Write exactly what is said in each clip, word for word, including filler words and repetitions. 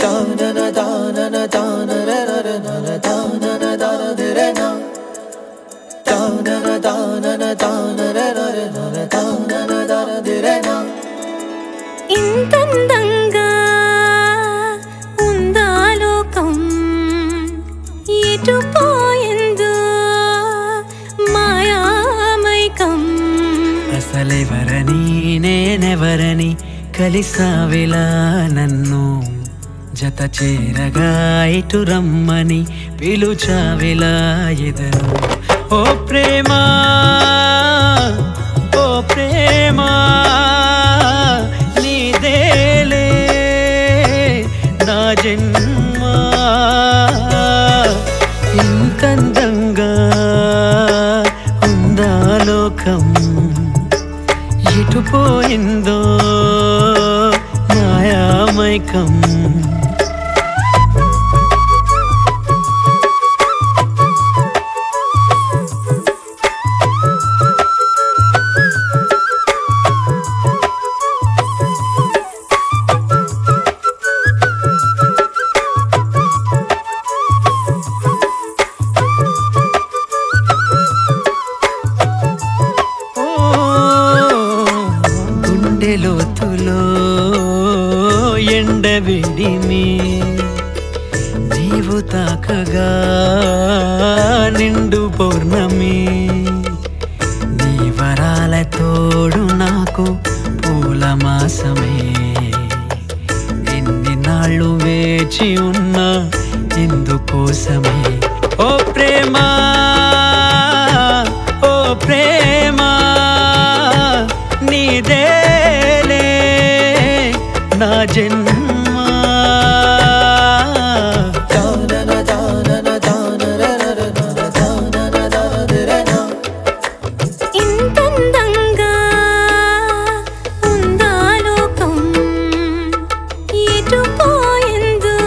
ఇంతందంగా ఉందా లోకం ఎటు పోయిందో మాయామైకం అసలెవరని నేనెవరని కలిసావిలా నన్ను జత చేరగా ఇటు రమ్మని పిలుచావిలా ఎదను ఓ ప్రేమా ఓ ప్రేమా నీదేలే నా జన్మ ఇంతందంగా ఉందా లోకం ఎటు పోయిందో మాయామైకం లోతులో ఎండవేడిమి నీవు తాకగా నిండు పౌర్ణమి నీ వరాల తోడు నాకు పూల మాసమే ఎన్ని నాళ్ళు వేచి ఉన్నా ఎందుకోసమే ఓ ప్రేమా ఓ ప్రేమా నీదేలే నా జన్మ ఇంతందంగా ఉందా లోకం ఎటు పోయిందో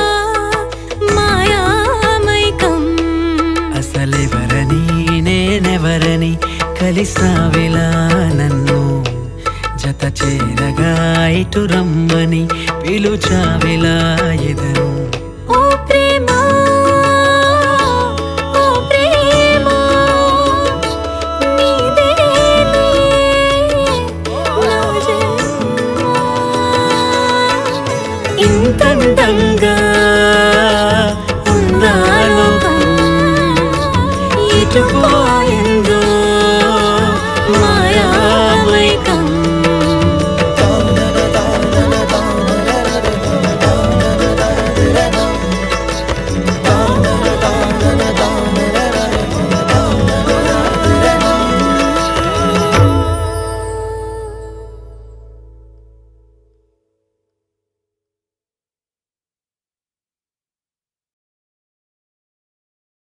మాయామైకం అసలెవరని నేనెవరని కలిసావిలా నన్ను జత చేరగా ఇటు రమ్మని పిలుచావిలా ఎదను ఓ ప్రేమా ఓ ప్రేమా నీదేలే నా జన్మ ఇంతందంగా ఉందా లోకం ఎటు